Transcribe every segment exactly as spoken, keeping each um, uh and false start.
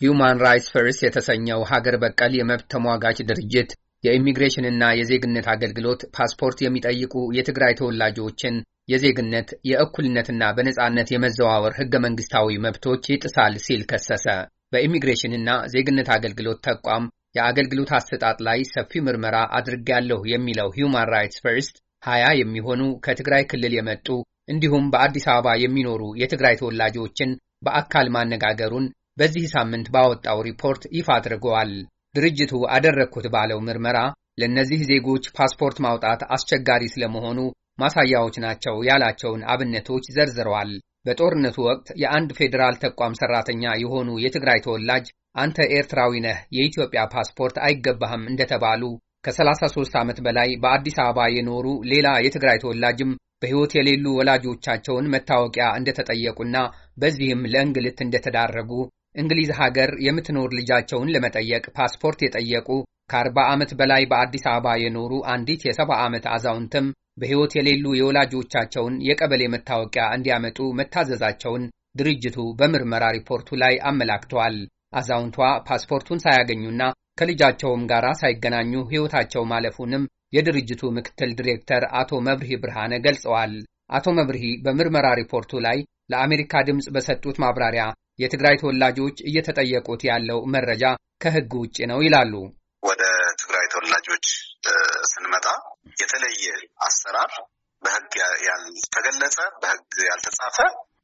Human Rights First የተሰኘው ሀገር በቀል የመብት ተሟጋች ድርጅት የኢሚግሬሽንና የዜግነት አገልግሎት ፓስፖርት የሚጠይቁ የትግራይ ተወላጆችን የዜግነት የእኩልነትና በነጻነት የመዘዋወር ህገ መንግስታዊ መብቶች ይጥሳል ሲል ከሰሰ። በኢሚግሬሽንና ዜግነት አገልግሎት ተቋም የአገልግሎት አሰጣጥ ላይ ሰፊ ምርመራ አድርጌያለሁ የሚለው Human Rights First ሀያ የሚሆኑ ከትግራይ ክልል የመጡ እንዲሁም በአዲስ አበባ የሚኖሩ የትግራይ ተወላጆችን በአካል ማነጋገሩን በዚህ ሳምንት ባወጣው ሪፖርት ይፋ አድርጓል። ድርጅቱ አደረኩት ባለው ምርመራ ለነዚህ ዜጎች ፓስፖርት ማውጣት አስቸጋሪ ስለመሆኑ ማሳያዎች ናቸው ያላቸውን አብነቶች ዘርዝረዋል። በጦርነቱ ወቅት የአንድ ፌደራል ተቋም ሰራተኛ የሆኑ የትግራይ ተወላጅ አንተ ኤርትራዊ ነህ የኢትዮጵያ ፓስፖርት አይገባህም እንደተባሉ ከሰላሳ ሦስት ዓመት በላይ በአዲስ አበባ የኖሩ ሌላ የትግራይ ተወላጅም በህይወት የሌሉ ወላጆቻቸውን መታወቂያ እንደተጠየቁና በዚህም ለእንግልት እንደተዳረጉ እንግሊዝ ሀገር የምትኖር ልጃቸውን ለመጠየቅ ፓስፖርት የጠየቁ ከአርባ ዓመት በላይ በአዲስ አበባ የኖሩ አንዲት የሰባ ዓመት አዛውንትም በህይወት የሌሉ የወላጆቻቸውን የቀበሌ መታወቂያ እንዲያመጡ መታዘዛቸውን ድርጅቱ በምርመራ ሪፖርቱ ላይ አመላክቷል። አዛውንቷ ፓስፖርቱን ሳያገኙና ከልጃቸውም ጋር ሳይገናኙ ህይወታቸው ማለፉንም የድርጅቱ ምክትል ዲሬክተር አቶ መብርሂ ብርሃነ ገልጸዋል። አቶ መብርሂ በምርመራ ሪፖርቱ ላይ ለአሜሪካ ድምጽ በሰጡት ማብራሪያ የትግራይ ተወላጆች እየተጠየቁት ያለው መረጃ ከህግ ውጪ ነው ይላሉ። ወደ ትግራይ ተወላጆች ስንመጣ የተለየ አሰራር በህግ ያልተገለጸ በህግ ያልተጻፈ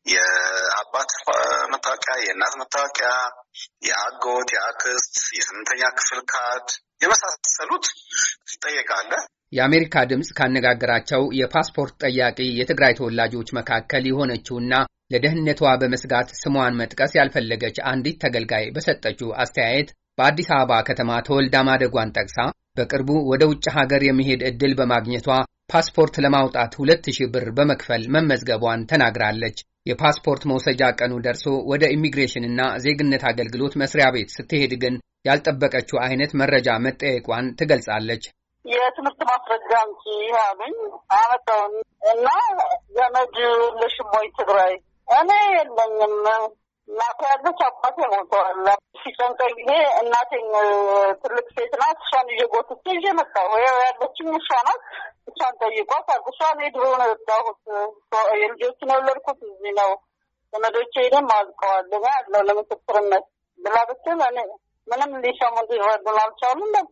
የአባት መታወቂያ፣ የእናት መታወቂያ፣ የአጎት፣ የአክስት፣ የስምንተኛ ክፍል ካርድ የመሳሰሉት ይጠየቃል። የአሜሪካ ድምጽ ካነጋገራቸው የፓስፖርት ጠያቂ የትግራይ ተወላጆች መካከል የሆነችውና ለደህንነቷ በመስጋት ስሟን መጥቀስ ያልፈለገች አንዲት ተገልጋይ በሰጠችው አስተያየት በአዲስ አበባ ከተማ ተወልዳ ማደጓን ጠቅሳ በቅርቡ ወደ ውጭ ሀገር የመሄድ ዕድል በማግኘቷ ፓስፖርት ለማውጣት ሁለት ሺህ ብር በመክፈል መመዝገቧን ተናግራለች። የፓስፖርት መውሰጃ ቀኑ ደርሶ ወደ ኢሚግሬሽንና ዜግነት አገልግሎት መስሪያ ቤት ስትሄድ ግን ያልጠበቀችው አይነት መረጃ መጠየቋን ትገልጻለች። የትምህርት ማስረጃ እንጂ አሉኝ አመጣውን እና ዘመድ የለሽም ወይ ትግራይ? እኔ የለኝም። እናቴ ያለች አባቴ ሞተዋል። ሲጨንቀኝ ጊዜ እናቴን ትልቅ ሴት ናት፣ እሷን ይዤ ጎትቼ ይዤ መጣሁ። ያው ያለችኝ እሷ ናት። እሷን ጠይቋት አልኩ። እሷን ድሮ ነው የወጣሁት። የልጆችን የወለድኩት እዚህ ነው። ዘመዶቼ ሄደም አልቀዋል ያለው ለምስክርነት ብላ ብትል እኔ ምንም ሊሰሙ እንዲረዱን አልቻሉም። በቃ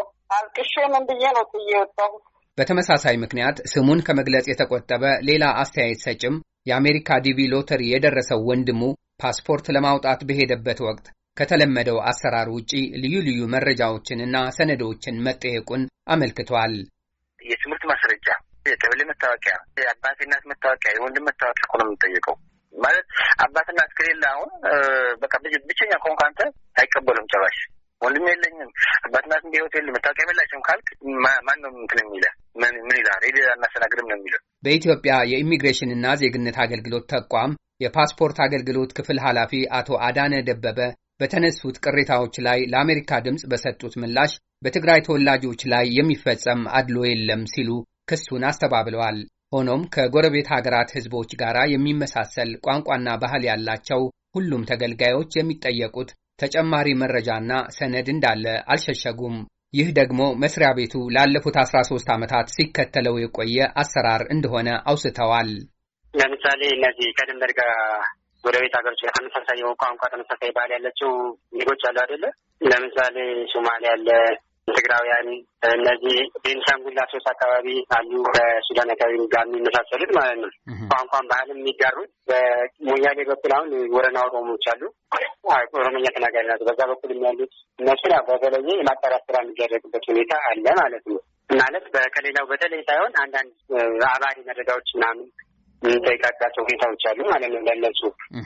አልቅሼ ምን ብዬ ነው ጥዬ የወጣሁት። በተመሳሳይ ምክንያት ስሙን ከመግለጽ የተቆጠበ ሌላ አስተያየት ሰጭም የአሜሪካ ዲቪ ሎተሪ የደረሰው ወንድሙ ፓስፖርት ለማውጣት በሄደበት ወቅት ከተለመደው አሰራር ውጪ ልዩ ልዩ መረጃዎችንና ሰነዶችን መጠየቁን አመልክቷል። የትምህርት ማስረጃ፣ የቀበሌ መታወቂያ፣ የአባት እናት መታወቂያ፣ የወንድም መታወቂያ እኮ ነው የምጠየቀው። ማለት አባት እናት ከሌለ አሁን በቃ ብቸኛ ከሆንክ አንተ አይቀበሉም ጭራሽ። ወንድም የለኝም አባት እናት በህይወት የለም መታወቂያ የላቸውም ካልክ ማን ነው እንትን የሚለው? ምን ይላል? ሄደ አናስተናግድም ነው የሚለው። በኢትዮጵያ የኢሚግሬሽንና ዜግነት አገልግሎት ተቋም የፓስፖርት አገልግሎት ክፍል ኃላፊ አቶ አዳነ ደበበ በተነሱት ቅሬታዎች ላይ ለአሜሪካ ድምጽ በሰጡት ምላሽ በትግራይ ተወላጆች ላይ የሚፈጸም አድሎ የለም ሲሉ ክሱን አስተባብለዋል። ሆኖም ከጎረቤት ሀገራት ህዝቦች ጋር የሚመሳሰል ቋንቋና ባህል ያላቸው ሁሉም ተገልጋዮች የሚጠየቁት ተጨማሪ መረጃና ሰነድ እንዳለ አልሸሸጉም። ይህ ደግሞ መስሪያ ቤቱ ላለፉት አስራ ሦስት ዓመታት ሲከተለው የቆየ አሰራር እንደሆነ አውስተዋል። ለምሳሌ እነዚህ ከድንበር ጋር ጎረቤት ሀገሮች ጋር ተመሳሳይ ቋንቋ ተመሳሳይ ባህል ያላቸው ዜጎች አሉ አይደለ? ለምሳሌ ሶማሌ አለ፣ ትግራውያን፣ እነዚህ ቤንሻንጉል አሶሳ አካባቢ አሉ፣ በሱዳን አካባቢ ጋር የሚመሳሰሉት ማለት ነው። ቋንቋን ባህልም የሚጋሩት በሞያሌ በኩል አሁን ወረና ኦሮሞዎች አሉ፣ ኦሮሞኛ ተናጋሪ ናቸው። በዛ በኩል የሚያሉት እነሱን በተለየ የማጣራት ስራ የሚደረግበት ሁኔታ አለ ማለት ነው። ማለት ከሌላው በተለይ ሳይሆን አንዳንድ አባሪ መረጃዎች ምናምን የሚጠይቃቸው ሁኔታዎች አሉ ማለት ነው። ለነሱ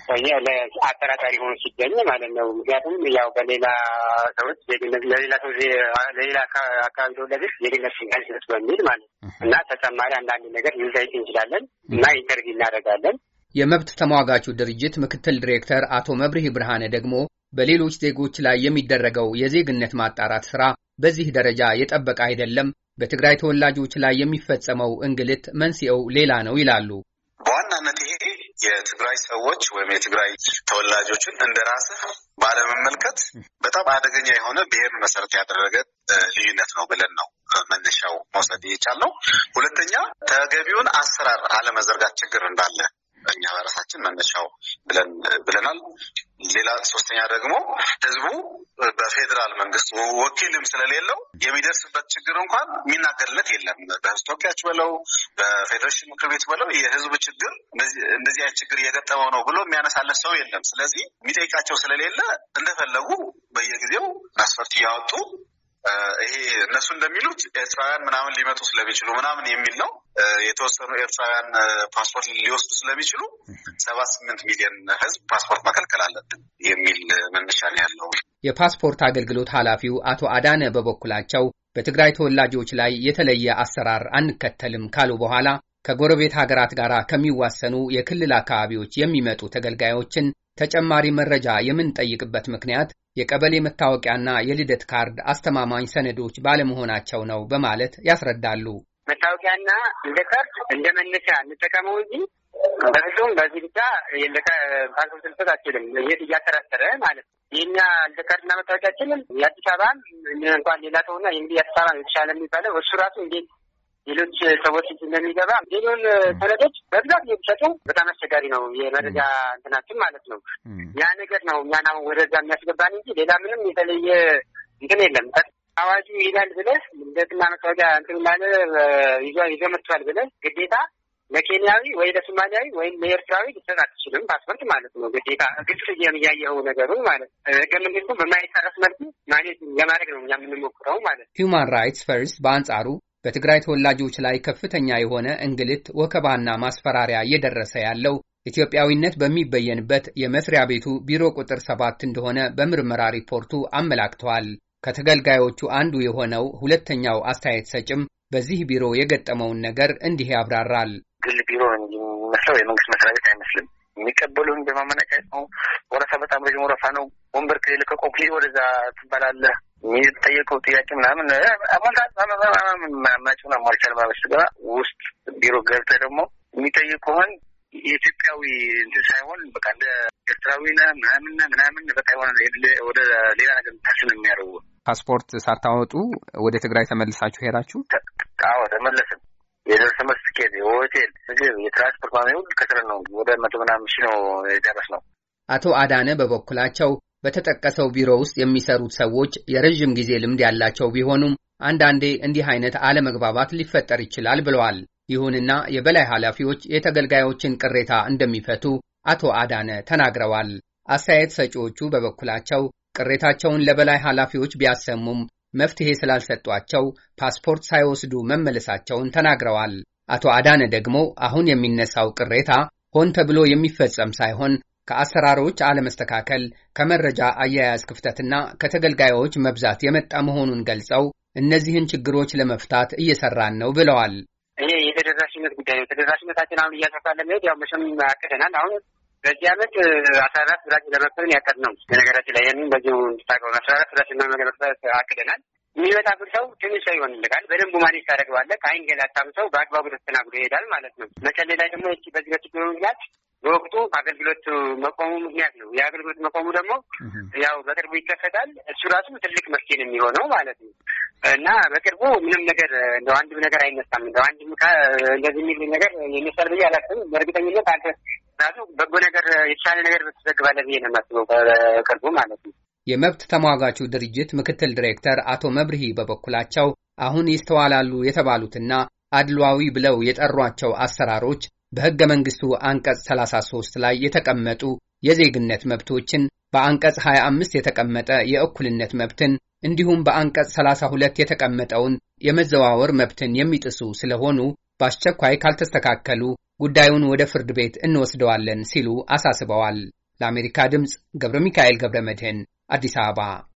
አጠራጣሪ ሆኖ ሲገኝ ማለት ነው። ምክንያቱም ያው በሌላ ሰዎች ዜግነት ለሌላ ሰው ለሌላ አካባቢ ተወላጆች ዜግነት ሲጋጭ በሚል ማለት ነው እና ተጨማሪ አንዳንድ ነገር ልንጠይቅ እንችላለን እና ኢንተርቪው እናደርጋለን። የመብት ተሟጋቹ ድርጅት ምክትል ዲሬክተር አቶ መብርሂ ብርሃነ ደግሞ በሌሎች ዜጎች ላይ የሚደረገው የዜግነት ማጣራት ስራ በዚህ ደረጃ የጠበቀ አይደለም፣ በትግራይ ተወላጆች ላይ የሚፈጸመው እንግልት መንስኤው ሌላ ነው ይላሉ። በዋናነት ይሄ የትግራይ ሰዎች ወይም የትግራይ ተወላጆችን እንደራስህ ባለመመልከት በጣም አደገኛ የሆነ ብሔር መሰረት ያደረገ ልዩነት ነው ብለን ነው መነሻው መውሰድ የቻልነው። ሁለተኛ ተገቢውን አሰራር አለመዘርጋት ችግር እንዳለ እኛ በራሳችን መነሻው ብለን ብለናል። ሌላ ሶስተኛ ደግሞ ህዝቡ በፌደራል መንግስት ወኪልም ስለሌለው የሚደርስበት ችግር እንኳን የሚናገርለት የለም። በህዝብ ተወካዮች በለው በፌዴሬሽን ምክር ቤት በለው የህዝብ ችግር እንደዚህ አይነት ችግር እየገጠመው ነው ብሎ የሚያነሳለት ሰው የለም። ስለዚህ የሚጠይቃቸው ስለሌለ እንደፈለጉ በየጊዜው መስፈርት እያወጡ ይሄ እነሱ እንደሚሉት ኤርትራውያን ምናምን ሊመጡ ስለሚችሉ ምናምን የሚል ነው። የተወሰኑ ኤርትራውያን ፓስፖርት ሊወስዱ ስለሚችሉ ሰባ ስምንት ሚሊዮን ህዝብ ፓስፖርት መከልከል አለብን የሚል መነሻ ነው ያለው። የፓስፖርት አገልግሎት ኃላፊው አቶ አዳነ በበኩላቸው በትግራይ ተወላጆች ላይ የተለየ አሰራር አንከተልም ካሉ በኋላ ከጎረቤት ሀገራት ጋር ከሚዋሰኑ የክልል አካባቢዎች የሚመጡ ተገልጋዮችን ተጨማሪ መረጃ የምንጠይቅበት ምክንያት የቀበሌ መታወቂያና የልደት ካርድ አስተማማኝ ሰነዶች ባለመሆናቸው ነው በማለት ያስረዳሉ። መታወቂያና ልደት ካርድ እንደመነሻ እንጠቀመው እንጂ በፍጹም በዚህ ብቻ ፓስፖርት ልሰጥ አችልም። የት እያተራተረ ማለት ነው። የኛ ልደት ካርድና መታወቂያችንም የአዲስ አበባም እንኳን ሌላ ሰውና እንግዲህ የአዲስ አበባ የተሻለ የሚባለው እሱ ራሱ እንዴት ሌሎች ሰዎች እንደሚገባ ሌሎን ሰነዶች በብዛት እየተሰጡ በጣም አስቸጋሪ ነው የመረጃ እንትናችን ማለት ነው። ያ ነገር ነው እኛን አሁን ወደዛ የሚያስገባን እንጂ ሌላ ምንም የተለየ እንትን የለም። አዋጁ ይላል ብለህ ልደትና መታወቂያ እንትን ላለ ይዞ ይዞ መጥቷል ብለህ ግዴታ ለኬንያዊ ወይ ለሶማሊያዊ ወይም ለኤርትራዊ ልትሰጥ አትችልም ፓስፖርት ማለት ነው። ግዴታ ግልጽ እያየኸው ነገሩን ማለት ህገ መንግስቱ በማይታረስ መልኩ ማለት ለማድረግ ነው እኛ የምንሞክረው ማለት ነው። ሂውማን ራይትስ ፈርስት በአንጻሩ በትግራይ ተወላጆች ላይ ከፍተኛ የሆነ እንግልት፣ ወከባና ማስፈራሪያ እየደረሰ ያለው ኢትዮጵያዊነት በሚበየንበት የመስሪያ ቤቱ ቢሮ ቁጥር ሰባት እንደሆነ በምርመራ ሪፖርቱ አመላክተዋል። ከተገልጋዮቹ አንዱ የሆነው ሁለተኛው አስተያየት ሰጭም በዚህ ቢሮ የገጠመውን ነገር እንዲህ ያብራራል። ግል ቢሮ እንጂ መስለው የመንግስት መስሪያ ቤት አይመስልም። የሚቀበሉን በማመናጨት ነው። ወረፋ በጣም ረጅም ወረፋ ነው። ወንበር ከሌለ ከቆምክ ወደዛ ትባላለህ። የሚጠየቀው ጥያቄ ምናምን አማልታት ማማማማማማጭና ማርቻል ማበስጋ ውስጥ ቢሮ ገብተህ ደግሞ የሚጠይቁህን የኢትዮጵያዊ እንትን ሳይሆን በቃ እንደ ኤርትራዊና ምናምን ምናምን በቃ የሆነ ወደ ሌላ ነገር ታስነ የሚያደርጉ ፓስፖርት ሳታወጡ ወደ ትግራይ ተመልሳችሁ ሄዳችሁ? አዎ ተመለስን። የደርሰ መልስ ትኬት፣ የሆቴል ምግብ፣ የትራንስፖርት ማመው ከስረን ነው ወደ መቶ ምናምን ሺህ ነው የደረስነው። አቶ አዳነ በበኩላቸው በተጠቀሰው ቢሮ ውስጥ የሚሰሩት ሰዎች የረጅም ጊዜ ልምድ ያላቸው ቢሆኑም አንዳንዴ እንዲህ አይነት አለመግባባት ሊፈጠር ይችላል ብለዋል። ይሁንና የበላይ ኃላፊዎች የተገልጋዮችን ቅሬታ እንደሚፈቱ አቶ አዳነ ተናግረዋል። አስተያየት ሰጪዎቹ በበኩላቸው ቅሬታቸውን ለበላይ ኃላፊዎች ቢያሰሙም መፍትሄ ስላልሰጧቸው ፓስፖርት ሳይወስዱ መመለሳቸውን ተናግረዋል። አቶ አዳነ ደግሞ አሁን የሚነሳው ቅሬታ ሆን ተብሎ የሚፈጸም ሳይሆን ከአሰራሮች አለመስተካከል፣ ከመረጃ አያያዝ ክፍተትና ከተገልጋዮች መብዛት የመጣ መሆኑን ገልጸው እነዚህን ችግሮች ለመፍታት እየሰራን ነው ብለዋል። ይሄ የተደራሽነት ጉዳይ ነው። ተደራሽነታችን አሁን እያሰፋን ለመሄድ ያው መቼም አቅደናል። አሁን በዚህ ዓመት አስራ አራት ብራንች ለመክፈት ያቀድ ነው። በነገራችን ላይ ይህንን በዚሁ እንድታውቀው አስራ አራት ብራንች ለመክፈት አቅደናል። የሚመጣብን ሰው ትንሽ ሰው ይሆንልካል። በደንቡ ማኔጅ ታደርገዋለህ። ከአይንገላታም ሰው በአግባቡ ተስተናግዶ ይሄዳል ማለት ነው። መቀሌ ላይ ደግሞ እቺ በዚህ በችግሩ ምክንያት በወቅቱ አገልግሎት መቆሙ ምክንያት ነው። የአገልግሎት መቆሙ ደግሞ ያው በቅርቡ ይከፈታል። እሱ ራሱ ትልቅ መፍትሄ ነው የሚሆነው ማለት ነው እና በቅርቡ ምንም ነገር እንደው አንድም ነገር አይነሳም። እንደው አንድም እንደዚህ የሚል ነገር የሚሰር ብዬ አላስብም። በእርግጠኝነት አንተ ራሱ በጎ ነገር የተሻለ ነገር ብትዘግባለህ ብዬ ነው የማስበው በቅርቡ ማለት ነው። የመብት ተሟጋቹ ድርጅት ምክትል ዲሬክተር አቶ መብርሂ በበኩላቸው አሁን ይስተዋላሉ የተባሉትና አድሏዊ ብለው የጠሯቸው አሰራሮች በሕገ መንግሥቱ አንቀጽ ሰላሳ ሦስት ላይ የተቀመጡ የዜግነት መብቶችን፣ በአንቀጽ ሀያ አምስት የተቀመጠ የእኩልነት መብትን እንዲሁም በአንቀጽ ሰላሳ ሁለት የተቀመጠውን የመዘዋወር መብትን የሚጥሱ ስለሆኑ በአስቸኳይ ካልተስተካከሉ ጉዳዩን ወደ ፍርድ ቤት እንወስደዋለን ሲሉ አሳስበዋል። ለአሜሪካ ድምፅ ገብረ ሚካኤል ገብረ መድህን አዲስ አበባ